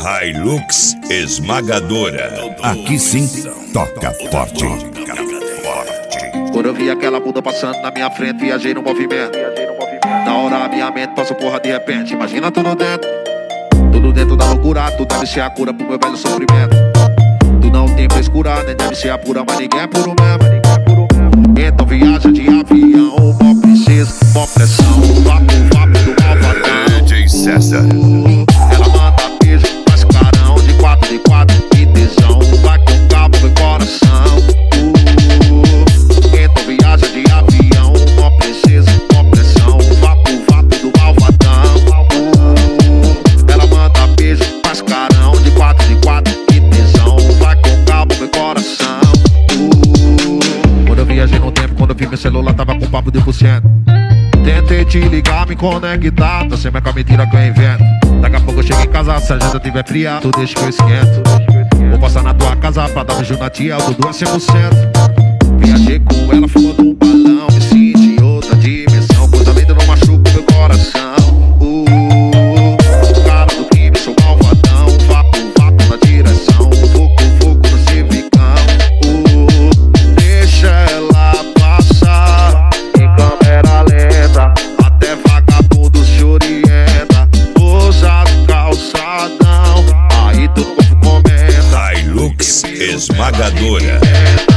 Hilux esmagadora. Aqui sim, toca forte. Quando eu vi aquela bunda passando na minha frente, viajei no movimento. Na hora a minha mente passou porra de repente. Imagina tudo dentro da loucura. Tu deve ser a cura pro meu velho sofrimento. Tu não tem frescura, nem deve ser a pura, mas ninguém é puro mesmo. Então viaja de avião, mó princesa, mó pressão, vapo do malvadão. DJ César. Ela manda beijo, faz carão de 4 e tesão. Vai com calma, meu coração. Então viaja de avião, mó princesa, mó pressão, vapo do malvadão. Ela manda beijo, faz carão de 4 e tesão. Vai com calma, meu coração. Quando eu viajei no tempo, quando eu vi meu celular tava com papo de porcento. Tentei te ligar, me conectar, tá sempre com a mentira que eu invento. Daqui a pouco eu chego em casa, se a janta tiver fria, tu deixa que eu esquento. Vou passar na tua casa pra dar um beijo na tia, o Dudu é 100%. Viajei com ela, fumando um balão, me senti em outra dimensão, coisa linda não machuca meu coração. Cara do crime, sou malvadão, vapo na direção, fogo no civicão. Deixa ela passar em câmera lenta, até vagabundo se orienta. Ousa do calçadão, aí todo mundo comenta. Hilux esmagadora.